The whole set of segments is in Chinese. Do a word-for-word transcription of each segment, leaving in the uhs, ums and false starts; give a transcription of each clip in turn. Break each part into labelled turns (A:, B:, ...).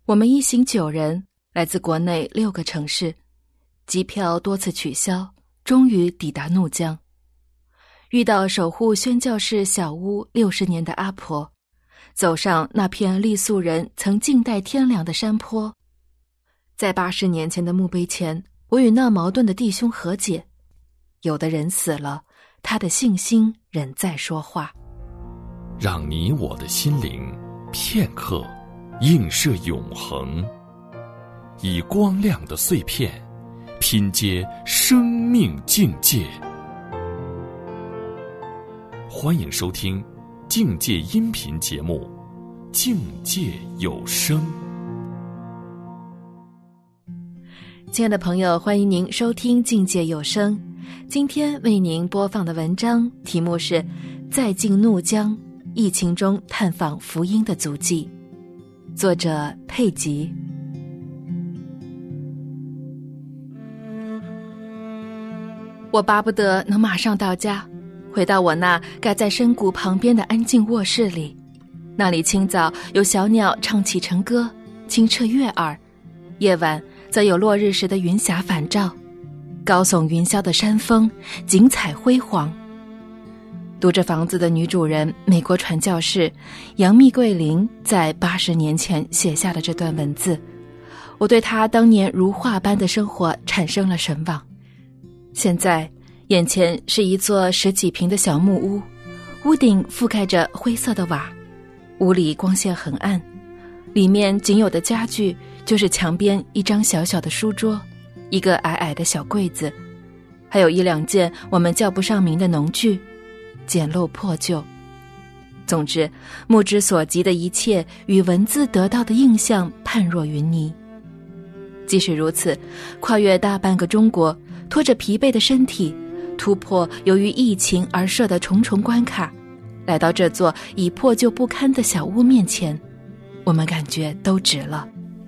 A: 我们一行九人，来自国内六个城市，机票多次取消，终于抵达怒江。遇到守护宣教士小屋六十年的阿婆，走上那片傈僳人曾静待天凉的山坡。在八十年前的墓碑前，我与那矛盾的弟兄和解。有的人死了，他的信心仍在说话。
B: 让你我的心灵片刻映射永恒，以光亮的碎片拼接生命境界。欢迎收听境界音频节目《境界有声》。
A: 亲爱的朋友，欢迎您收听境界有声。今天为您播放的文章题目是再进怒江，疫情中探访福音的足迹，作者佩吉。我巴不得能马上到家，回到我那盖在深谷旁边的安静卧室里，那里清早有小鸟唱起晨歌，清澈悦耳，夜晚则有落日时的云霞反照，高耸云霄的山峰景彩辉煌。读着房子的女主人，美国传教士杨幂桂玲在八十年前写下的这段文字，我对她当年如画般的生活产生了神往。现在眼前是一座十几平的小木屋，屋顶覆盖着灰色的瓦，屋里光线很暗，里面仅有的家具就是墙边一张小小的书桌，一个矮矮的小柜子，还有一两件我们叫不上名的农具，简陋破旧。总之，目之所及的一切与文字得到的印象判若云泥。即使如此，跨越大半个中国，拖着疲惫的身体，突破由于疫情而设的重重关卡，来到这座已破旧不堪的小屋面前，我们感觉都值了。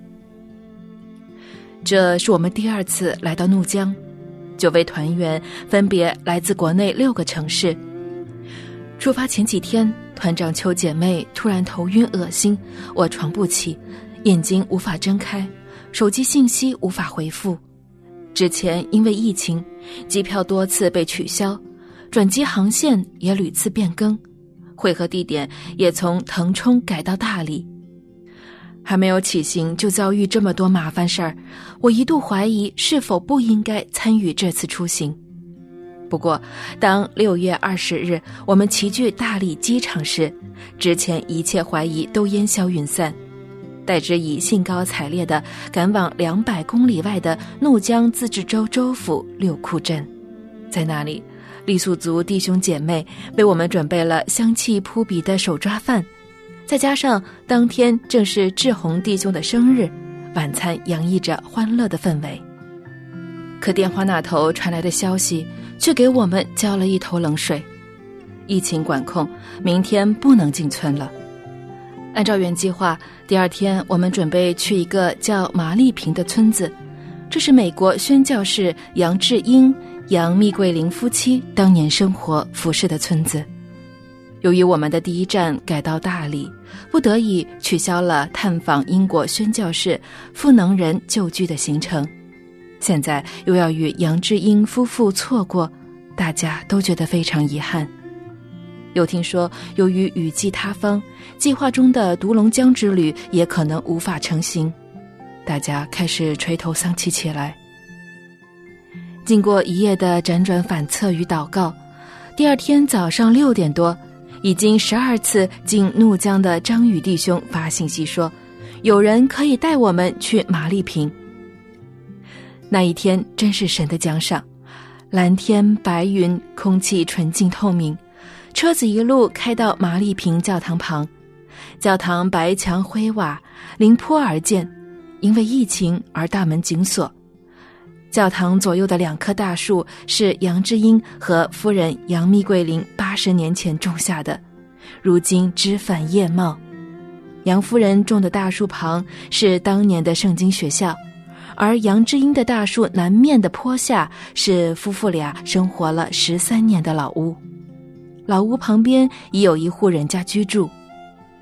A: 这是我们第二次来到怒江，九位团员分别来自国内六个城市。出发前几天，团长邱姐妹突然头晕恶心，卧床不起，眼睛无法睁开，手机信息无法回复。之前因为疫情，机票多次被取消，转机航线也屡次变更，会合地点也从腾冲改到大理。还没有起行就遭遇这么多麻烦事儿，我一度怀疑是否不应该参与这次出行。不过当六月二十日我们齐聚大理机场时，之前一切怀疑都烟消云散，代之以兴高采烈地赶往两百公里外的怒江自治州州府六库镇。在那里，傈僳族弟兄姐妹为我们准备了香气扑鼻的手抓饭，再加上当天正是志宏弟兄的生日，晚餐洋溢着欢乐的氛围。可电话那头传来的消息却给我们浇了一头冷水，疫情管控，明天不能进村了。按照原计划，第二天我们准备去一个叫麻栗坪的村子，这是美国宣教士杨志英、杨幂桂玲夫妻当年生活服侍的村子。由于我们的第一站改到大理，不得已取消了探访英国宣教士赋能人旧居的行程，现在又要与杨志英夫妇错过，大家都觉得非常遗憾。又听说由于雨季塌方，计划中的独龙江之旅也可能无法成行，大家开始垂头丧气起来。经过一夜的辗转反侧与祷告，第二天早上六点多，已经十二次进怒江的张宇弟兄发信息说，有人可以带我们去麻栗坪。那一天真是神的奖赏，蓝天白云，空气纯净透明，车子一路开到麻栗坪教堂旁，教堂白墙灰瓦，临坡而建，因为疫情而大门紧锁。教堂左右的两棵大树是杨志英和夫人杨幂桂玲八十年前种下的，如今枝繁叶茂。杨夫人种的大树旁是当年的圣经学校，而杨志英的大树南面的坡下是夫妇俩生活了十三年的老屋。老屋旁边已有一户人家居住。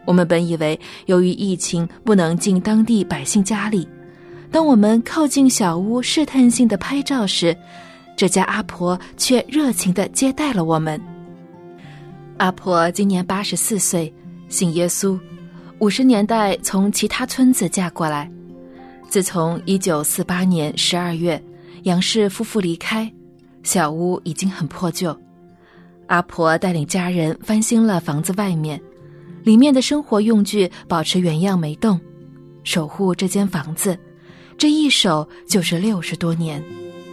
A: 我们本以为由于疫情不能进当地百姓家里，当我们靠近小屋试探性的拍照时，这家阿婆却热情地接待了我们。阿婆今年八十四岁，信耶稣，五十年代从其他村子嫁过来。自从一九四八年十二月杨氏夫妇离开，小屋已经很破旧。阿婆带领家人翻新了房子外面，里面的生活用具保持原样没动，守护这间房子，这一守就是六十多年。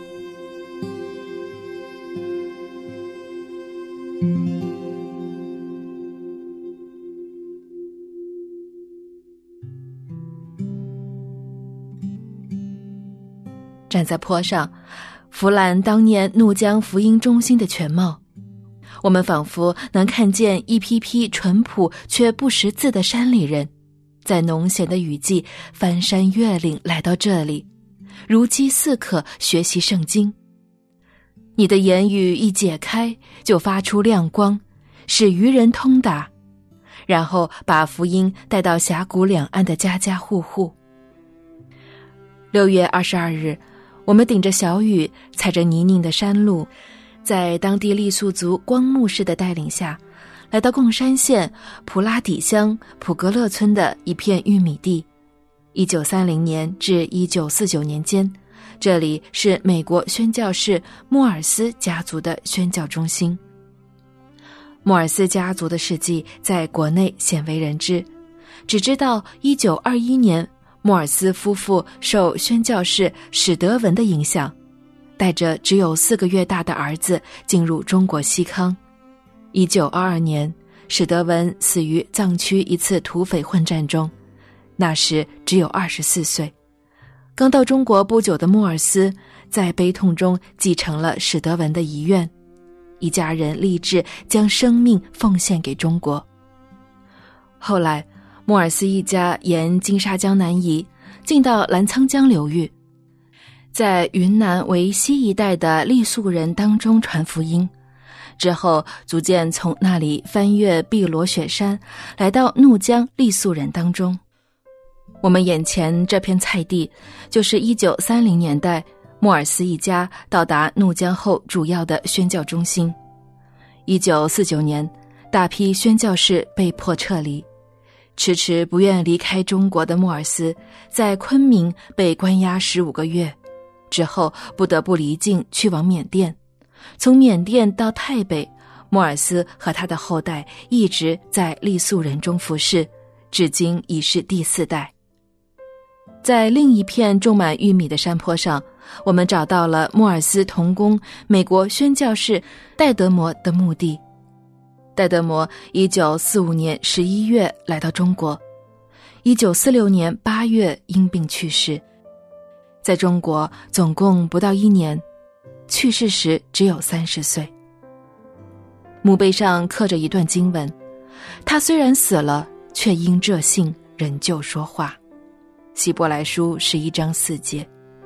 A: 站在坡上，俯览当年怒江福音中心的全貌，我们仿佛能看见一批批淳朴却不识字的山里人，在农闲的雨季翻山越岭来到这里，如饥似渴学习圣经。你的言语一解开，就发出亮光，使愚人通达，然后把福音带到峡谷两岸的家家户户。六月二十二日，我们顶着小雨，踩着泥泞的山路，在当地傈僳族光牧师的带领下，来到贡山县普拉底乡普格勒村的一片玉米地。一九三零年至一九四九年间，这里是美国宣教士莫尔斯家族的宣教中心。莫尔斯家族的事迹在国内鲜为人知，只知道一九二一年莫尔斯夫妇受宣教士史德文的影响，带着只有四个月大的儿子进入中国西康。一九二二年，史德文死于藏区一次土匪混战中，那时只有二十四岁。刚到中国不久的莫尔斯在悲痛中继承了史德文的遗愿，一家人立志将生命奉献给中国。后来莫尔斯一家沿金沙江南移，进到澜沧江流域，在云南维西一带的傈僳人当中传福音，之后逐渐从那里翻越碧罗雪山，来到怒江傈僳人当中。我们眼前这片菜地，就是一九三零年代莫尔斯一家到达怒江后主要的宣教中心。一九四九年，大批宣教士被迫撤离，迟迟不愿离开中国的莫尔斯，在昆明被关押十五个月，之后不得不离境去往缅甸。从缅甸到泰北，莫尔斯和他的后代一直在傈僳人中服侍，至今已是第四代。在另一片种满玉米的山坡上，我们找到了莫尔斯同工美国宣教士戴德摩的墓地。戴德摩一九四五年十一月来到中国，一九四六年八月因病去世，在中国总共不到一年，去世时只有三十岁。墓碑上刻着一段经文，他虽然死了，却因这信仍旧说话。希伯来书十一章四节。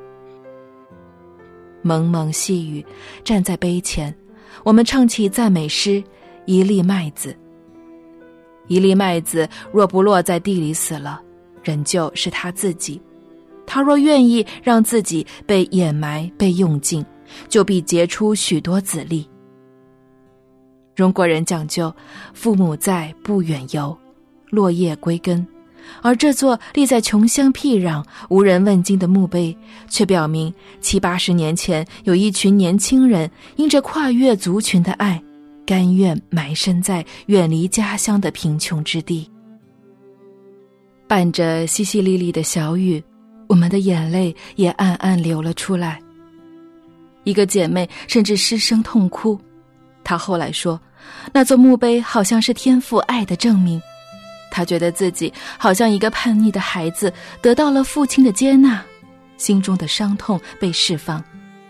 A: 蒙蒙细雨，站在碑前，我们唱起赞美诗，一粒麦子。一粒麦子若不落在地里死了，仍旧是他自己。他若愿意让自己被掩埋被用尽，就必结出许多子粒。中国人讲究父母在，不远游，落叶归根，而这座立在穷乡僻壤无人问津的墓碑，却表明七八十年前有一群年轻人因着跨越族群的爱，甘愿埋身在远离家乡的贫穷之地。伴着淅淅沥沥的小雨，我们的眼泪也暗暗流了出来。一个姐妹甚至失声痛哭，她后来说，那座墓碑好像是天父爱的证明。她觉得自己好像一个叛逆的孩子，得到了父亲的接纳，心中的伤痛被释放。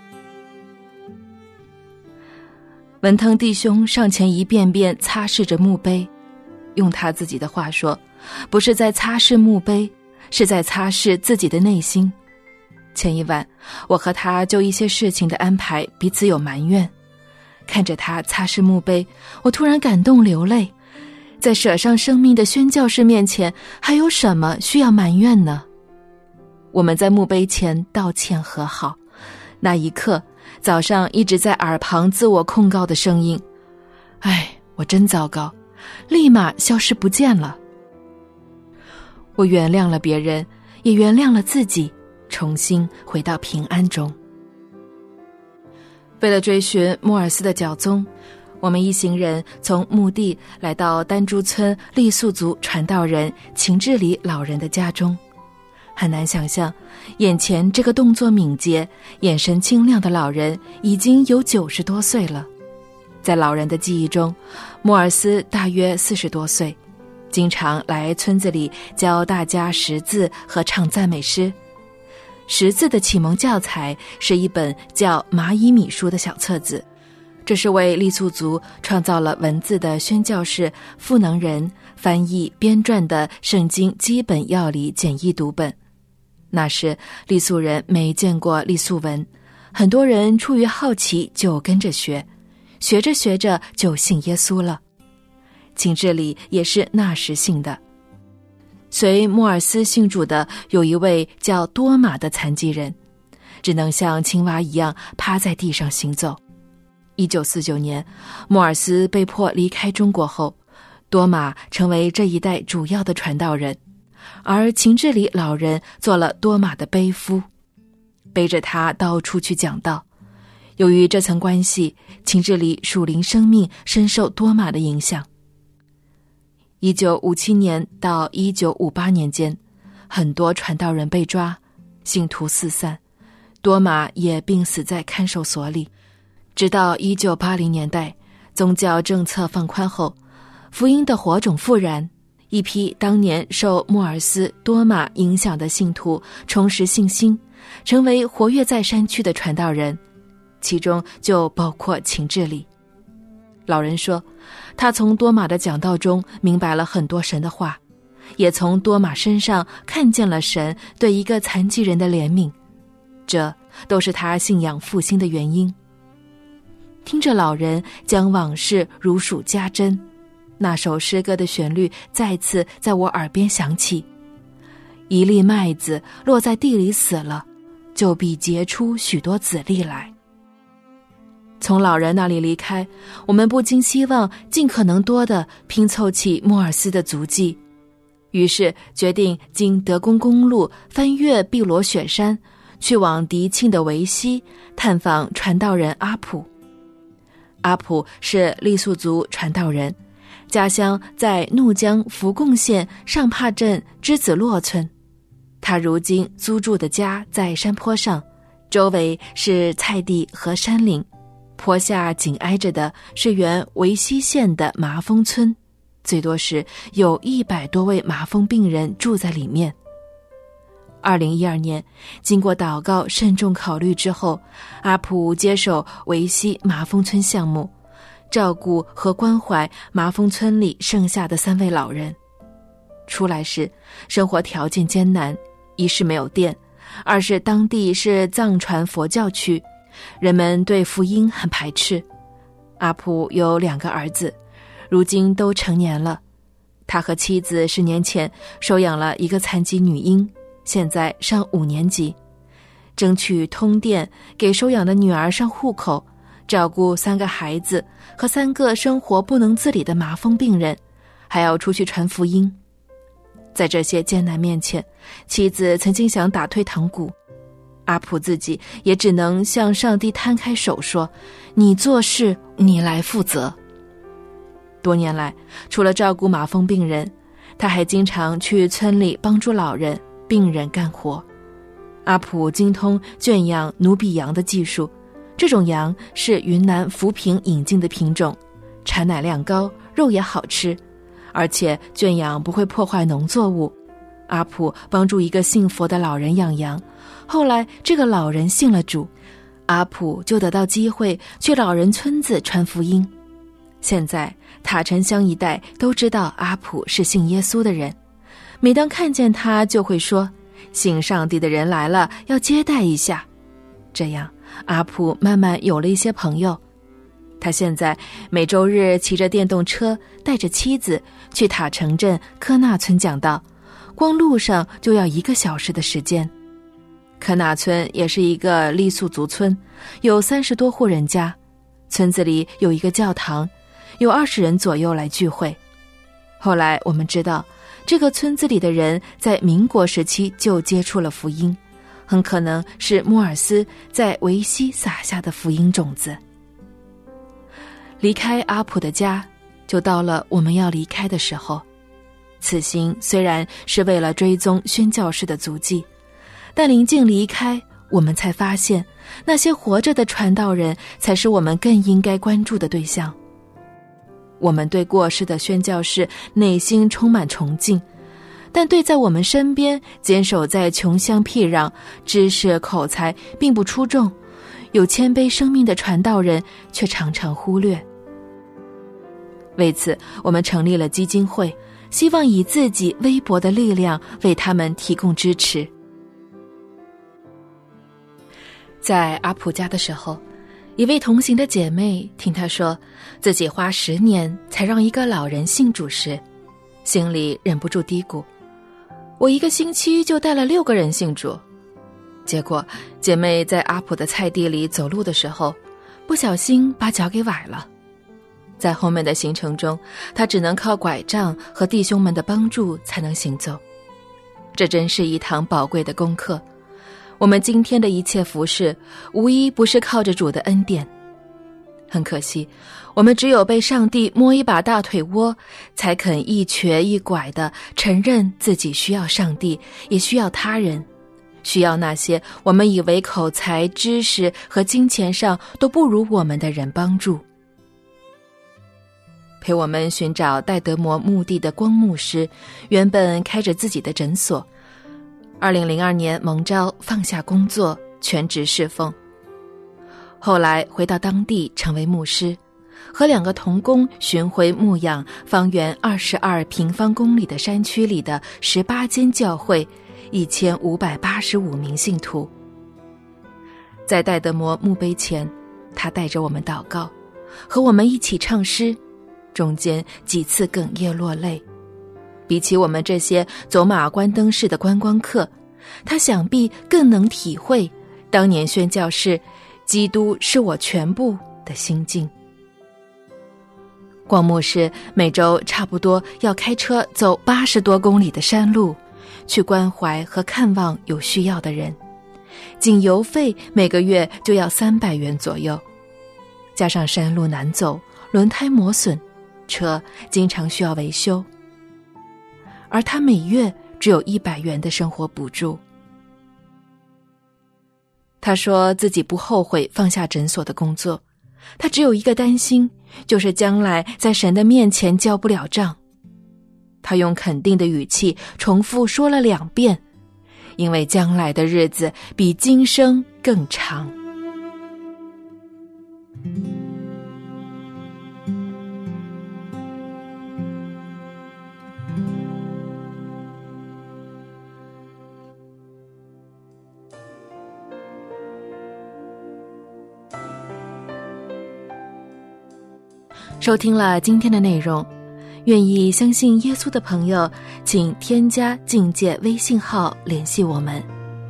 A: 文腾弟兄上前一遍遍擦拭着墓碑，用他自己的话说，不是在擦拭墓碑，是在擦拭自己的内心。前一晚，我和他就一些事情的安排彼此有埋怨，看着他擦拭墓碑，我突然感动流泪。 在舍上生命的宣教士面前，还有什么需要埋怨呢？我们在墓碑前道歉和好，那一刻，早上一直在耳旁自我控告的声音，哎，我真糟糕，立马消失不见了。我原谅了别人，也原谅了自己，重新回到平安中。为了追寻莫尔斯的脚踪，我们一行人从墓地来到丹珠村傈僳族传道人秦志礼老人的家中。很难想象，眼前这个动作敏捷、眼神清亮的老人已经有九十多岁了。在老人的记忆中，莫尔斯大约四十多岁，经常来村子里教大家识字和唱赞美诗。识字的启蒙教材是一本叫《蚂蚁米书》的小册子，这是为傈僳族创造了文字的宣教士赋能人翻译编撰的圣经基本要理简易读本。那时傈僳人没见过傈僳文，很多人出于好奇就跟着学，学着学着就信耶稣了。秦志礼也是那时信的。随莫尔斯信主的有一位叫多马的残疾人，只能像青蛙一样趴在地上行走。一九四九年，莫尔斯被迫离开中国后，多马成为这一代主要的传道人，而秦志礼老人做了多马的背夫，背着他到处去讲道。由于这层关系，秦志礼属灵生命深受多马的影响。一九五七年到一九五八年间，很多传道人被抓，信徒四散，多马也病死在看守所里。直到一九八零年代，宗教政策放宽后，福音的火种复燃，一批当年受莫尔斯、多马影响的信徒重拾信心，成为活跃在山区的传道人，其中就包括秦志礼。老人说，他从多马的讲道中明白了很多神的话，也从多马身上看见了神对一个残疾人的怜悯，这都是他信仰复兴的原因。听着老人将往事如数家珍，那首诗歌的旋律再次在我耳边响起：一粒麦子落在地里死了，就必结出许多子粒来。从老人那里离开，我们不禁希望尽可能多地拼凑起莫尔斯的足迹，于是决定经德公公路翻越碧罗雪山，去往迪庆的维西探访传道人阿普。阿普是傈僳族传道人，家乡在怒江福贡县上帕镇之子洛村。他如今租住的家在山坡上，周围是菜地和山岭，坡下紧挨着的是原维西县的麻风村，最多时有一百多位麻风病人住在里面。二零一二年，经过祷告慎重考虑之后，阿普接手维西麻风村项目，照顾和关怀麻风村里剩下的三位老人。出来时，生活条件艰难，一是没有电，二是当地是藏传佛教区，人们对福音很排斥。阿普有两个儿子，如今都成年了。他和妻子十年前收养了一个残疾女婴，现在上五年级，争取通电，给收养的女儿上户口，照顾三个孩子和三个生活不能自理的麻风病人，还要出去传福音。在这些艰难面前，妻子曾经想打退堂鼓，阿普自己也只能向上帝摊开手说：你做事，你来负责。多年来，除了照顾麻风病人，他还经常去村里帮助老人、病人干活。阿普精通圈养努比羊的技术，这种羊是云南扶贫引进的品种，产奶量高，肉也好吃，而且圈养不会破坏农作物。阿普帮助一个信佛的老人养羊，后来这个老人信了主，阿普就得到机会去老人村子传福音。现在塔城乡一带都知道阿普是信耶稣的人，每当看见他就会说：信上帝的人来了，要接待一下。这样阿普慢慢有了一些朋友。 他现在每周日骑着电动车，带着妻子去塔城镇科纳村讲道，光路上就要一个小时的时间。科纳村也是一个傈僳族村，有三十多户人家，村子里有一个教堂，有二十人左右来聚会。后来我们知道，这个村子里的人在民国时期就接触了福音，很可能是莫尔斯在维西撒下的福音种子。离开阿普的家，就到了我们要离开的时候。此行虽然是为了追踪宣教士的足迹，但临近离开，我们才发现，那些活着的传道人才是我们更应该关注的对象。我们对过世的宣教士内心充满崇敬，但对在我们身边坚守在穷乡僻壤、知识口才并不出众、有谦卑生命的传道人却常常忽略。为此，我们成立了基金会，希望以自己微薄的力量为他们提供支持。在阿普家的时候，一位同行的姐妹听她说自己花十年才让一个老人信主时，心里忍不住嘀咕，我一个星期就带了六个人信主。结果姐妹在阿普的菜地里走路的时候，不小心把脚给崴了。在后面的行程中，她只能靠拐杖和弟兄们的帮助才能行走。这真是一堂宝贵的功课。我们今天的一切服事，无一不是靠着主的恩典。很可惜，我们只有被上帝摸一把大腿窝，才肯一瘸一拐地承认自己需要上帝，也需要他人，需要那些我们以为口才、知识和金钱上都不如我们的人帮助。陪我们寻找戴德摩墓地的光牧师，原本开着自己的诊所，二零零二年蒙召放下工作，全职侍奉。后来回到当地成为牧师，和两个同工巡回牧养方圆二十二平方公里的山区里的十八间教会，一千五百八十五名信徒。在戴德摩墓碑前，他带着我们祷告，和我们一起唱诗，中间几次哽咽落泪。比起我们这些走马观灯式的观光客，他想必更能体会当年宣教士基督是我全部的心境。光牧师每周差不多要开车走八十多公里的山路，去关怀和看望有需要的人，仅油费每个月就要三百元左右，加上山路难走，轮胎磨损，车经常需要维修，而他每月只有一百元的生活补助。他说自己不后悔放下诊所的工作，他只有一个担心，就是将来在神的面前交不了账。他用肯定的语气重复说了两遍，因为将来的日子比今生更长。收听了今天的内容，愿意相信耶稣的朋友，请添加境界微信号联系我们。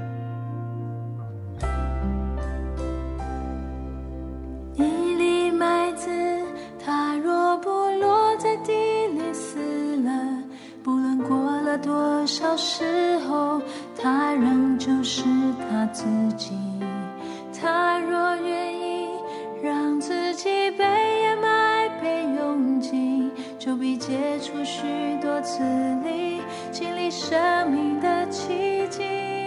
C: 一粒麦子，它若不落在地里死了，不论过了多少时候，它仍就是它自己。它若愿意让自己被掩埋被拥挤，就必结出许多次粒，经历生命的奇迹。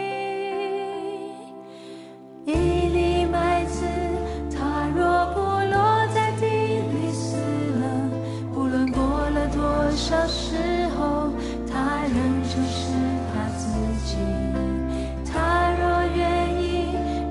C: 一粒麦子，它若不落在地里死了，不论过了多少时候，它仍就是它自己。它若愿意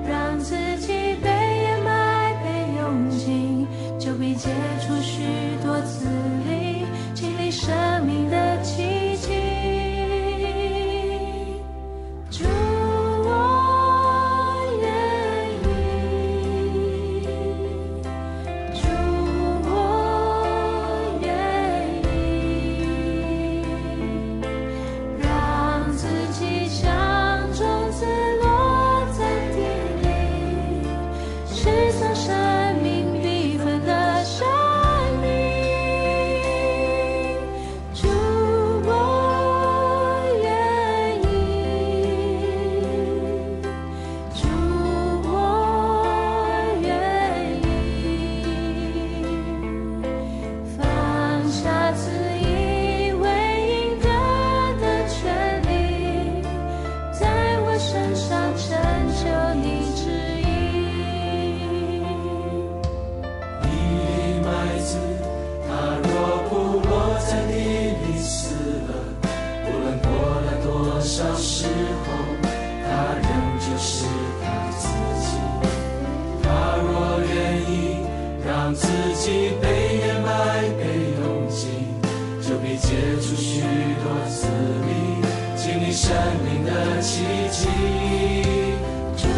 C: 我身上成就你旨意。
D: 一粒麦子，它若不落在地里死了，无论过了多少时候，它仍旧是它自己。它若愿意让自己被掩埋被用尽，就必结出许多子粒，经历生命的奇迹。
C: 主，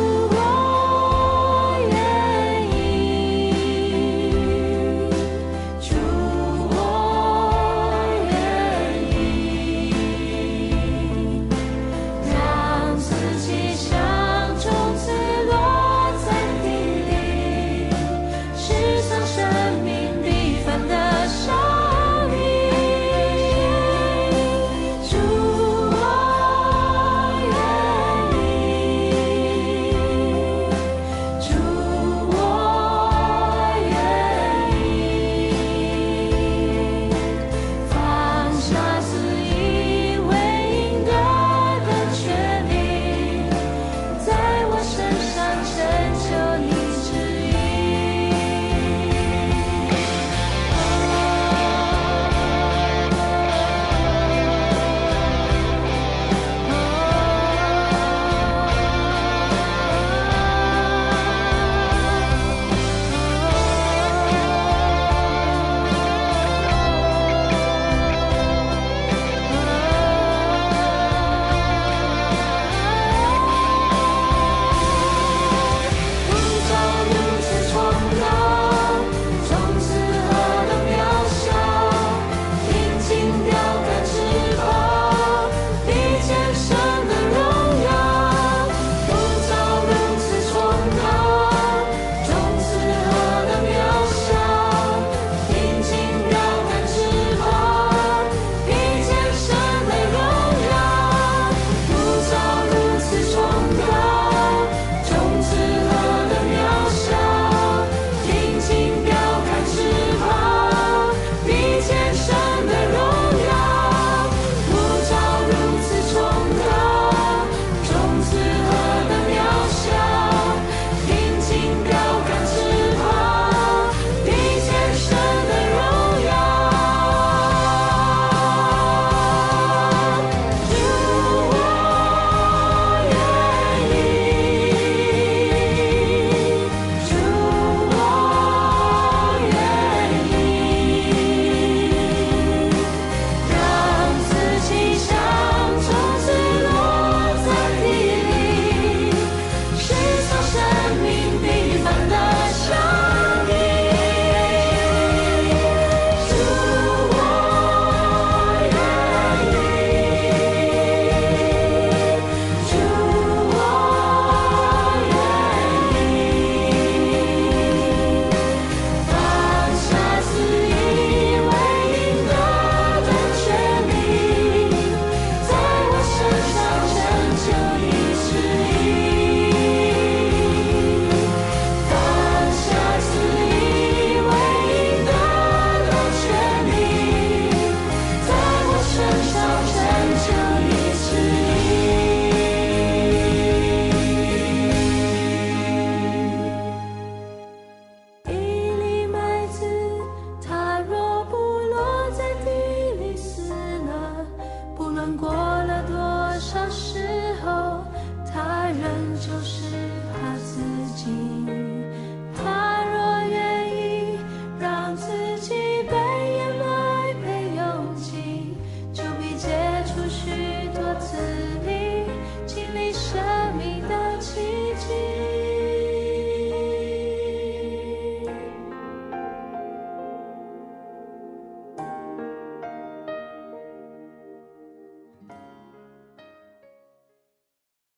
C: 我愿意，主，我愿意，让自己像种子落在地里，释放生命必凡的生命。主，我愿意，主，我愿意，放下自以为应得的权利，在我身上成就你旨意。不照如此崇高，种子何等渺小，平静标杆翅膀，比肩神的荣耀。不照如此崇高，种子何等渺小，平静标杆翅膀，比肩神的荣耀。不照如此崇高，种子何等渺小，平静标杆翅膀，比肩神的荣耀。不照如此崇高，种子何等渺小，平静标杆翅膀，比肩神的荣耀。主，我愿意，主，我愿意，让自己像种子落在地里，释放生命必凡的生命。主，我愿意，主，我愿意，放下自以为应得的权利，在我身上成就你旨意。放下自以为应得的权利，在我身上成就你旨意。一粒麦子，它若不落在地里死了，不论过了多少时候，它仍旧是它自己。